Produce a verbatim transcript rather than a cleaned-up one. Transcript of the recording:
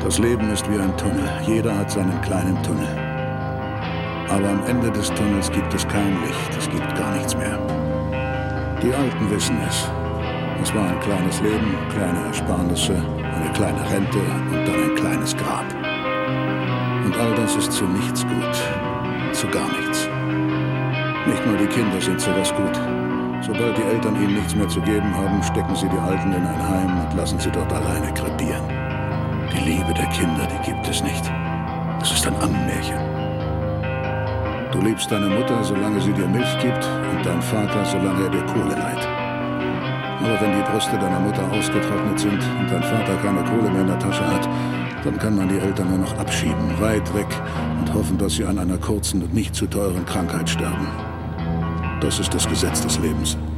Das Leben ist wie ein Tunnel. Jeder hat seinen kleinen Tunnel. Aber am Ende des Tunnels gibt es kein Licht. Es gibt gar nichts mehr. Die Alten wissen es. Es war ein kleines Leben, kleine Ersparnisse, eine kleine Rente und dann ein kleines Grab. Und all das ist zu nichts gut. Zu gar nichts. Nicht mal die Kinder sind zu was gut. Sobald die Eltern ihnen nichts mehr zu geben haben, stecken sie die Alten in ein Heim und lassen sie dort alleine krepieren. Die Liebe der Kinder, die gibt es nicht. Es ist ein Ammenmärchen. Du liebst deine Mutter, solange sie dir Milch gibt, und deinen Vater, solange er dir Kohle leiht. Aber wenn die Brüste deiner Mutter ausgetrocknet sind und dein Vater keine Kohle mehr in der Tasche hat, dann kann man die Eltern nur noch abschieben, weit weg, und hoffen, dass sie an einer kurzen und nicht zu teuren Krankheit sterben. Das ist das Gesetz des Lebens.